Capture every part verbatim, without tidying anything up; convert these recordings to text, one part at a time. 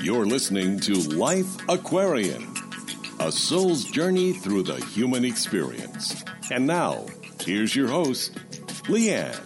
You're listening to Life Aquarian, a soul's journey through the human experience. And now, here's your host, Leanne.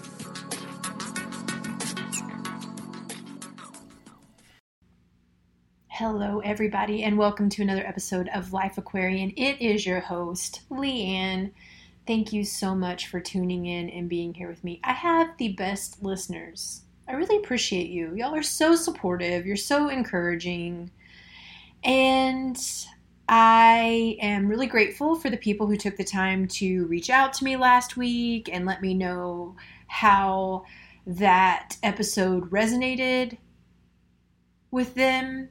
Hello, everybody, and welcome to another episode of Life Aquarian. It is your host, Leanne. Thank you so much for tuning in and being here with me. I have the best listeners. I really appreciate you. Y'all are so supportive. You're so encouraging. And I am really grateful for the people who took the time to reach out to me last week and let me know how that episode resonated with them.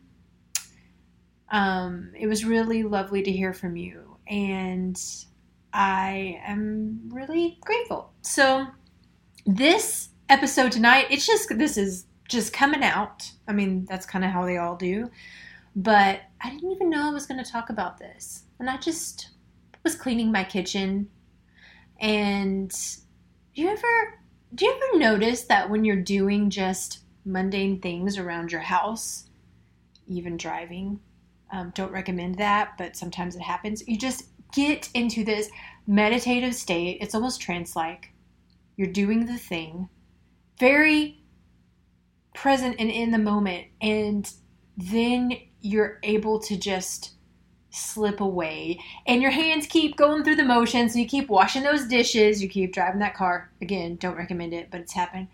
Um, it was really lovely to hear from you, and I am really grateful. So this episode tonight, it's just, this is just coming out. I mean, that's kind of how they all do, but I didn't even know I was going to talk about this, and I just was cleaning my kitchen. And do you ever, do you ever notice that when you're doing just mundane things around your house, even driving, Um, don't recommend that, but sometimes it happens. You just get into this meditative state. It's almost trance-like. You're doing the thing, very present and in the moment, and then you're able to just slip away, and your hands keep going through the motions. So you keep washing those dishes, you keep driving that car. Again, don't recommend it, but it's happened.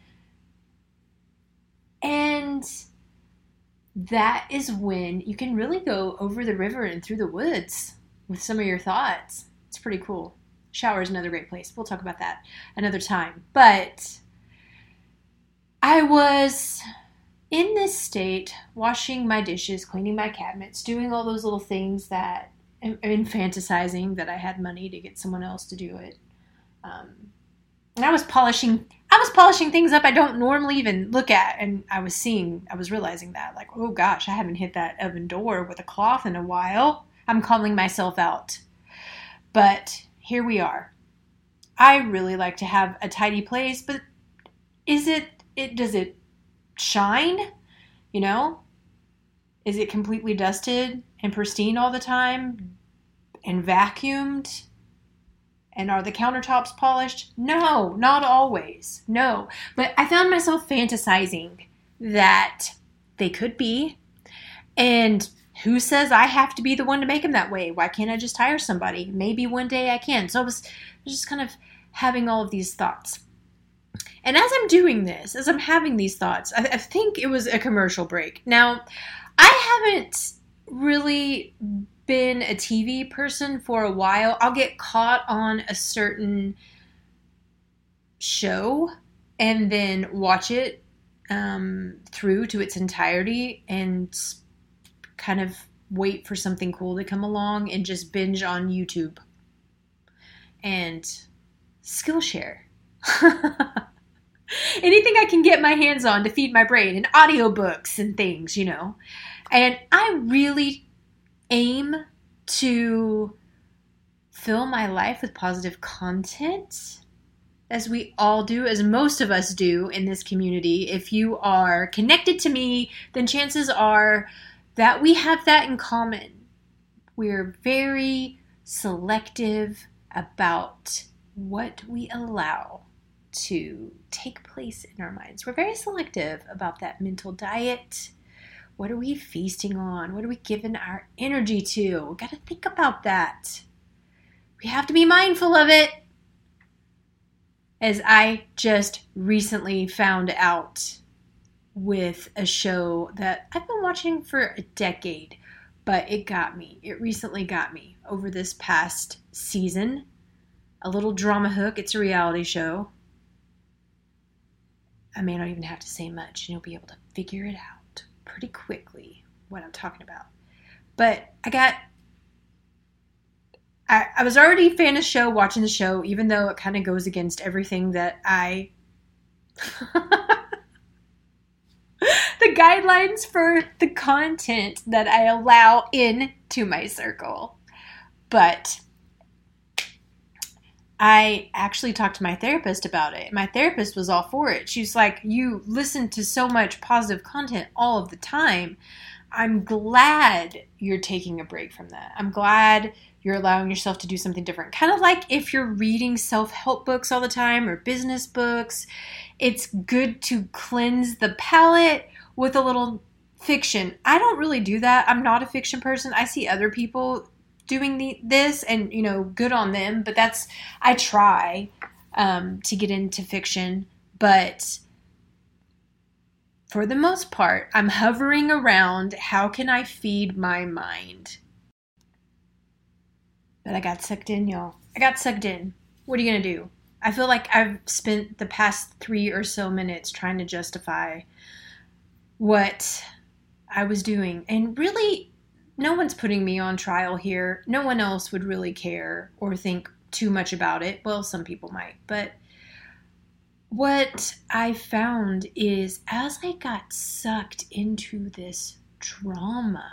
And that is when you can really go over the river and through the woods with some of your thoughts. It's pretty cool. Shower is another great place. We'll talk about that another time. But I was in this state, washing my dishes, cleaning my cabinets, doing all those little things that, and fantasizing that I had money to get someone else to do it. Um, and I was polishing I was polishing things up I don't normally even look at, and I was seeing, I was realizing that, like, oh gosh, I haven't hit that oven door with a cloth in a while. I'm calling myself out. But here we are. I really like to have a tidy place, but is it, it does it shine? You know? Is it completely dusted and pristine all the time and vacuumed? And are the countertops polished? No, not always. No. But I found myself fantasizing that they could be. And who says I have to be the one to make them that way? Why can't I just hire somebody? Maybe one day I can. So I was just kind of having all of these thoughts. And as I'm doing this, as I'm having these thoughts, I, I think it was a commercial break. Now, I haven't really been a T V person for a while. I'll get caught on a certain show and then watch it um, through to its entirety and kind of wait for something cool to come along and just binge on YouTube and Skillshare. Anything I can get my hands on to feed my brain, and audiobooks and things, you know. And I really aim to fill my life with positive content, as we all do, as most of us do in this community. If you are connected to me, then chances are that we have that in common. We're very selective about what we allow to take place in our minds. We're very selective about that mental diet. What are we feasting on? What are we giving our energy to? We've got to think about that. We have to be mindful of it. As I just recently found out with a show that I've been watching for a decade, but it got me. It recently got me over this past season. A little drama hook. It's a reality show. I may not even have to say much, and you'll be able to figure it out pretty quickly what I'm talking about. But I got, I, I was already a fan of the show, watching the show, even though it kind of goes against everything that I, the guidelines for the content that I allow into my circle. But I actually talked to my therapist about it. My therapist was all for it. She's like, you listen to so much positive content all of the time. I'm glad you're taking a break from that. I'm glad you're allowing yourself to do something different. Kind of like if you're reading self-help books all the time or business books, it's good to cleanse the palate with a little fiction. I don't really do that. I'm not a fiction person. I see other people doing the, this and, you know, good on them, but that's, I try um, to get into fiction, but for the most part, I'm hovering around how can I feed my mind? But I got sucked in, y'all. I got sucked in. What are you going to do? I feel like I've spent the past three or so minutes trying to justify what I was doing. And really, no one's putting me on trial here. No one else would really care or think too much about it. Well, some people might, but what I found is as I got sucked into this drama,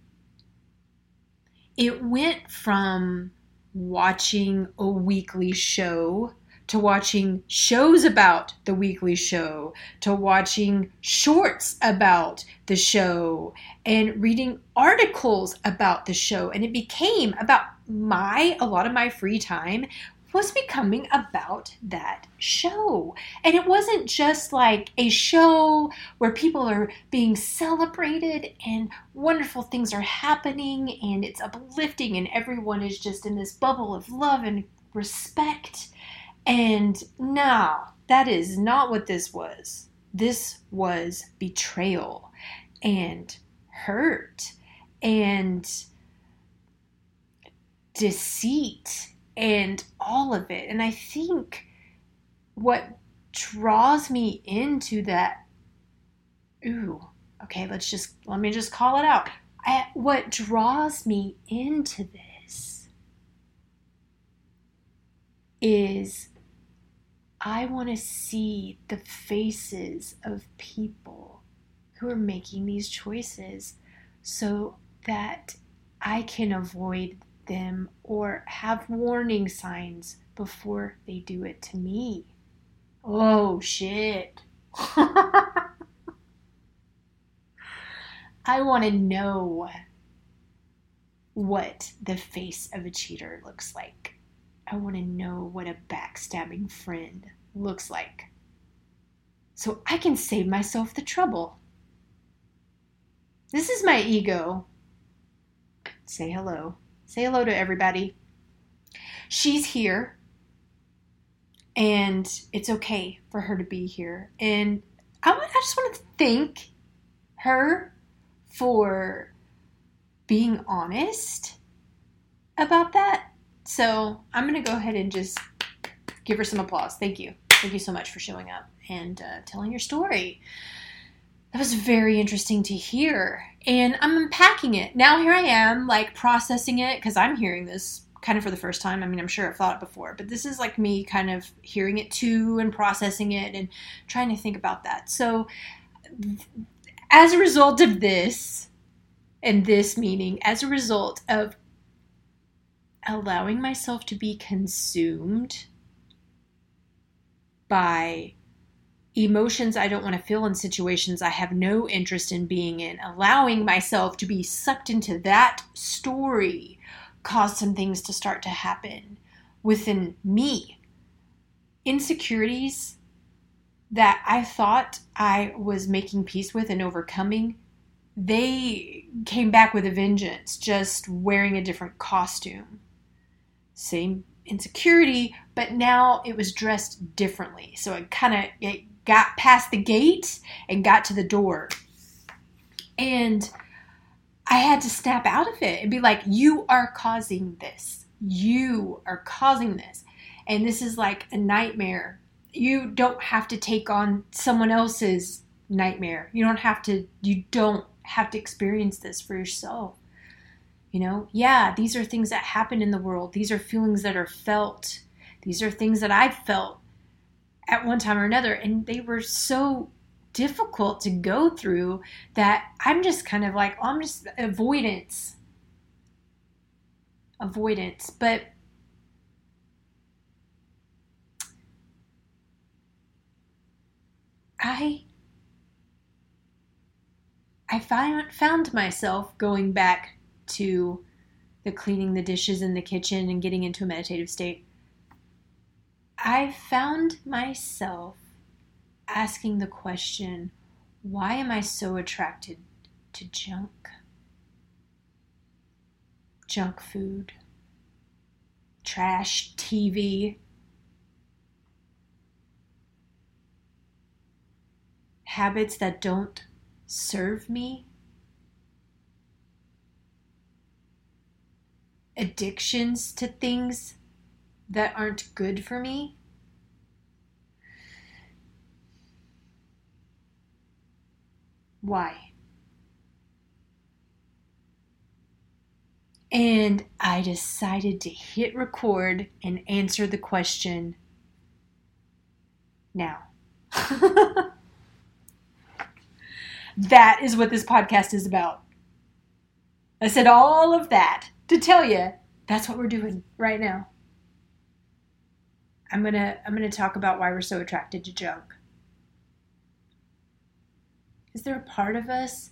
it went from watching a weekly show to watching shows about the weekly show to watching shorts about the show and reading articles about the show. And it became about my, a lot of my free time was becoming about that show. And it wasn't just like a show where people are being celebrated and wonderful things are happening and it's uplifting and everyone is just in this bubble of love and respect. And no, that is not what this was. This was betrayal and hurt and deceit and all of it. And I think what draws me into that, ooh, okay, let's just, let me just call it out. I, what draws me into this is I want to see the faces of people who are making these choices so that I can avoid them or have warning signs before they do it to me. Oh, shit. I want to know what the face of a cheater looks like. I want to know what a backstabbing friend looks like so I can save myself the trouble. This is my ego. Say hello. Say hello to everybody. She's here, and it's okay for her to be here. And I, I just want to thank her for being honest about that. So I'm going to go ahead and just give her some applause. Thank you. Thank you so much for showing up and uh, telling your story. That was very interesting to hear. And I'm unpacking it. Now here I am, like, processing it, because I'm hearing this kind of for the first time. I mean, I'm sure I've thought it before, but this is like me kind of hearing it too and processing it and trying to think about that. So as a result of this, and this meaning, as a result of allowing myself to be consumed by emotions I don't want to feel in situations I have no interest in being in, allowing myself to be sucked into that story caused some things to start to happen within me. Insecurities that I thought I was making peace with and overcoming, they came back with a vengeance, just wearing a different costume. Same insecurity, but now it was dressed differently. So it kind of it got past the gate and got to the door. And I had to snap out of it and be like, you are causing this. You are causing this. And this is like a nightmare. You don't have to take on someone else's nightmare. You don't have to, you don't have to experience this for yourself. You know, yeah, these are things that happen in the world. These are feelings that are felt. These are things that I've felt at one time or another. And they were so difficult to go through that I'm just kind of like, oh, I'm just avoidance. Avoidance. But I, I I found, found myself going back to the cleaning the dishes in the kitchen and getting into a meditative state. I found myself asking the question, why am I so attracted to junk? Junk food, trash T V, habits that don't serve me, addictions to things that aren't good for me. Why? And I decided to hit record and answer the question now. That is what this podcast is about. I said all of that to tell you that's what we're doing right now. I'm gonna I'm gonna talk about why we're so attracted to junk. Is there a part of us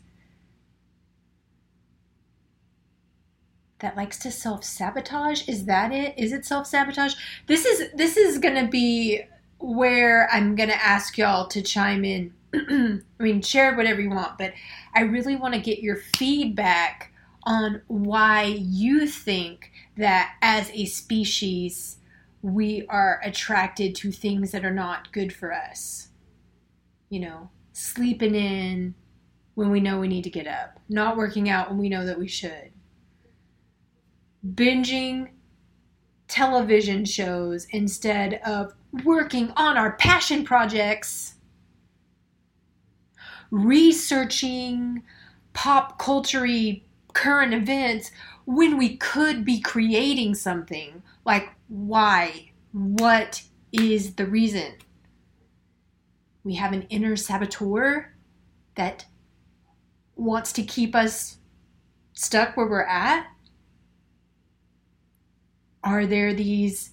that likes to self-sabotage? Is that it? Is it self-sabotage? This is this is gonna be where I'm gonna ask y'all to chime in. I mean, share whatever you want, but I really want to get your feedback on why you think that as a species we are attracted to things that are not good for us. You know, sleeping in when we know we need to get up, not working out when we know that we should, binging television shows instead of working on our passion projects, researching pop culture-y current events when we could be creating something. Like, why? What is the reason? We have an inner saboteur that wants to keep us stuck where we're at? Are there these,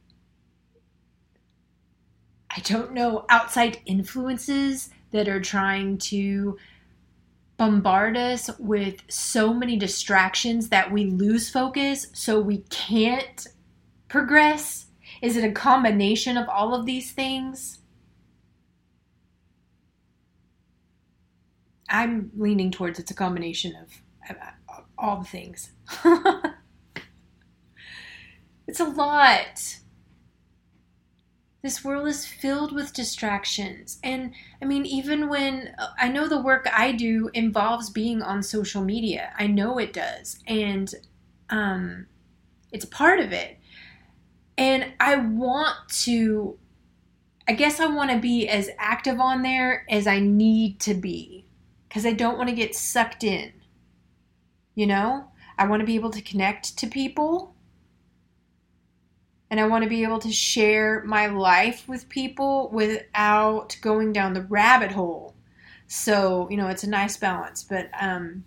I don't know, outside influences that are trying to bombard us with so many distractions that we lose focus so we can't progress? Is it a combination of all of these things? I'm leaning towards it's a combination of all the things. It's a lot. This world is filled with distractions. And I mean, even when I know the work I do involves being on social media, I know it does. And um, it's part of it. And I want to, I guess I want to be as active on there as I need to be. Because I don't want to get sucked in. You know? I want to be able to connect to people. And I want to be able to share my life with people without going down the rabbit hole. So, you know, it's a nice balance. But, um,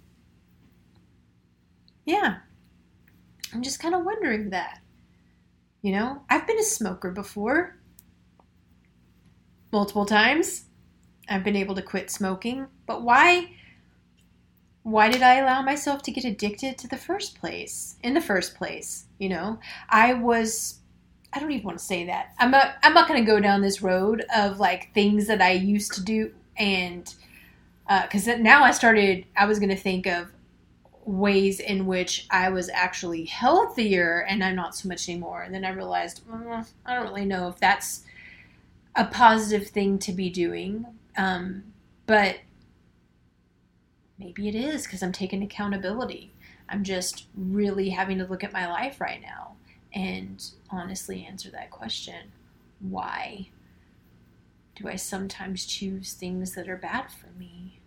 yeah. I'm just kind of wondering that. You know, I've been a smoker before. Multiple times. I've been able to quit smoking. But why... Why did I allow myself to get addicted to the first place? In the first place, you know, I was, I don't even want to say that. I'm not, I'm not going to go down this road of like things that I used to do. And, uh, cause now I started, I was going to think of ways in which I was actually healthier and I'm not so much anymore. And then I realized, well, I don't really know if that's a positive thing to be doing. Um, but maybe it is because I'm taking accountability. I'm just really having to look at my life right now and honestly answer that question. Why do I sometimes choose things that are bad for me?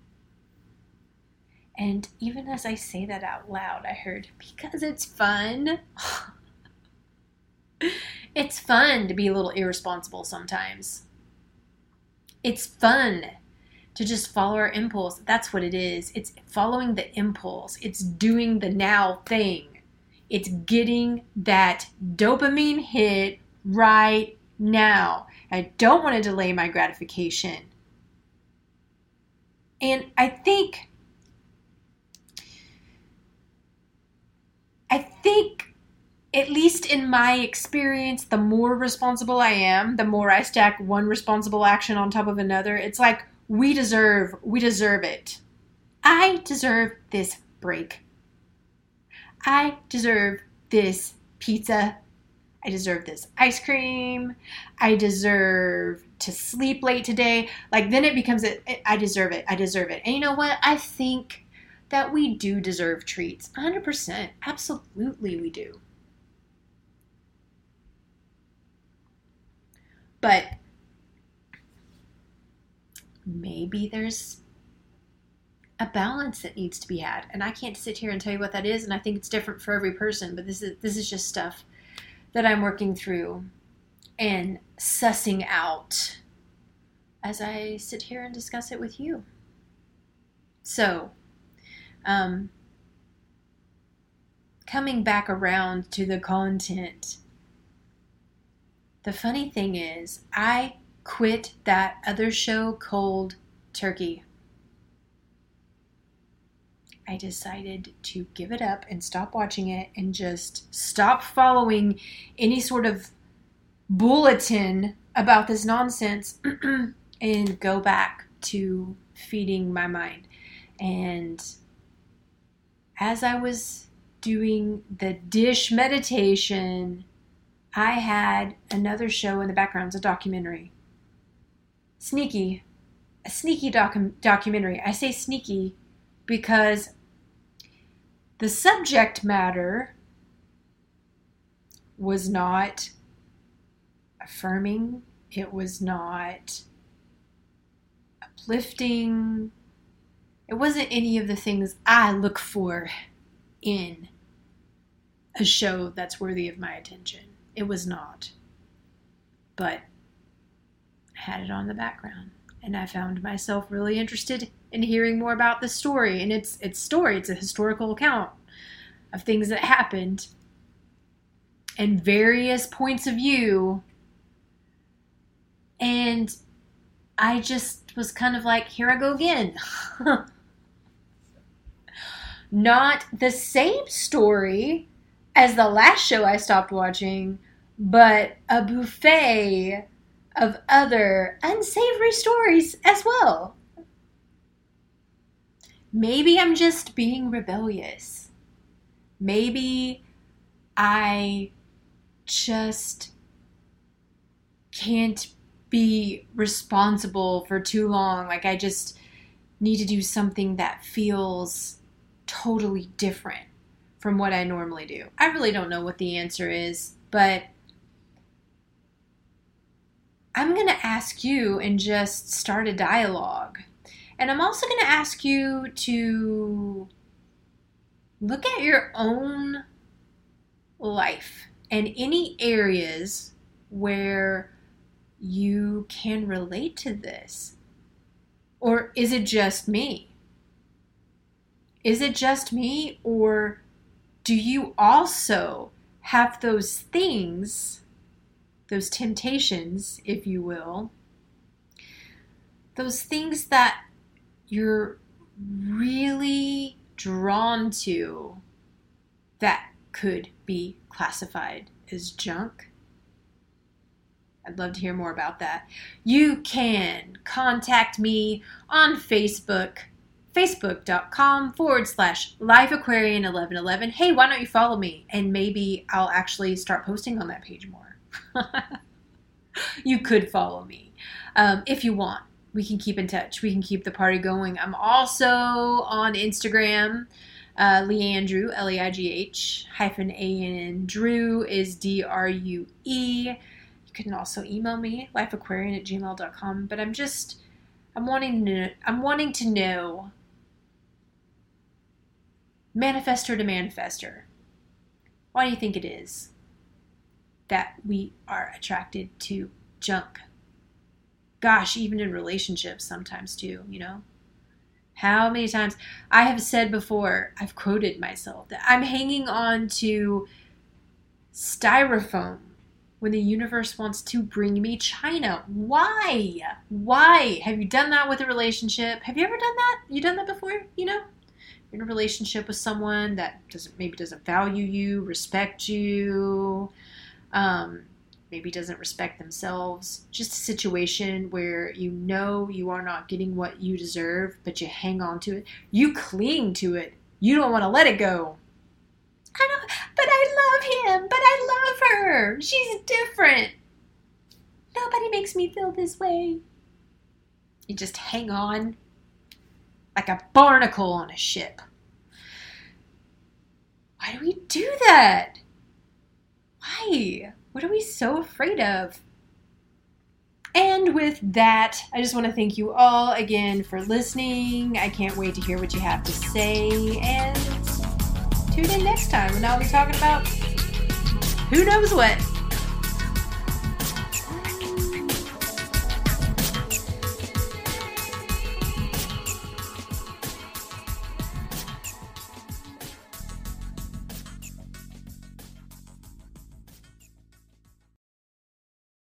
And even as I say that out loud, I heard, because it's fun. It's fun to be a little irresponsible sometimes. It's fun to just follow our impulse. That's what it is. It's following the impulse. It's doing the now thing. It's getting that dopamine hit right now. I don't want to delay my gratification. And I think I think, at least in my experience, the more responsible I am, the more I stack one responsible action on top of another. It's like, we deserve, we deserve it. I deserve this break. I deserve this pizza. I deserve this ice cream. I deserve to sleep late today. Like, then it becomes, a, I deserve it. I deserve it. And you know what? I think that we do deserve treats. one hundred percent. Absolutely we do. But maybe there's a balance that needs to be had. And I can't sit here and tell you what that is. And I think it's different for every person. But this is this is just stuff that I'm working through and sussing out as I sit here and discuss it with you. So, um, coming back around to the content, the funny thing is, I quit that other show cold turkey. I decided to give it up and stop watching it and just stop following any sort of bulletin about this nonsense and go back to feeding my mind. And as I was doing the dish meditation, I had another show in the background. It's a documentary. Sneaky. A sneaky docu- documentary. I say sneaky because the subject matter was not affirming. It was not uplifting. It wasn't any of the things I look for in a show that's worthy of my attention. It was not. But I had it on the background. And I found myself really interested in hearing more about the story. And it's it's story. It's a historical account of things that happened and various points of view. And I just was kind of like, here I go again. Not the same story as the last show I stopped watching, but a buffet of other unsavory stories as well. Maybe I'm just being rebellious. Maybe I just can't be responsible for too long. Like, I just need to do something that feels totally different from what I normally do. I really don't know what the answer is, but I'm going to ask you and just start a dialogue. And I'm also going to ask you to look at your own life and any areas where you can relate to this. Or is it just me? Is it just me, or do you also have those things, those temptations, if you will, those things that you're really drawn to that could be classified as junk? I'd love to hear more about that. You can contact me on Facebook, facebook.com forward slash liveaquarian eleven eleven. Hey, why don't you follow me? And maybe I'll actually start posting on that page more. You could follow me um, if you want. We can keep in touch. We can keep the party going. I'm also on Instagram, uh, Leandrew, L E I G H, hyphen A N N. Drew is D R U E. You can also email me, lifeaquarian at gmail dot com. But I'm just, I'm wanting to, I'm wanting to know, manifestor to manifestor, why do you think it is that we are attracted to junk? Gosh, even in relationships sometimes too, you know? How many times I have said before, I've quoted myself, that I'm hanging on to styrofoam when the universe wants to bring me china. Why? Why? Have you done that with a relationship? Have you ever done that? You done that before? You know? You're in a relationship with someone that doesn't maybe doesn't value you, respect you, um, maybe doesn't respect themselves. Just a situation where you know you are not getting what you deserve, but you hang on to it. You cling to it. You don't want to let it go. I don't, but I love him, but I love her. She's different. Nobody makes me feel this way. You just hang on like a barnacle on a ship. Why do we do that? Why? What are we so afraid of? And with that, I just want to thank you all again for listening. I can't wait to hear what you have to say. And tune in next time when I'll be talking about who knows what.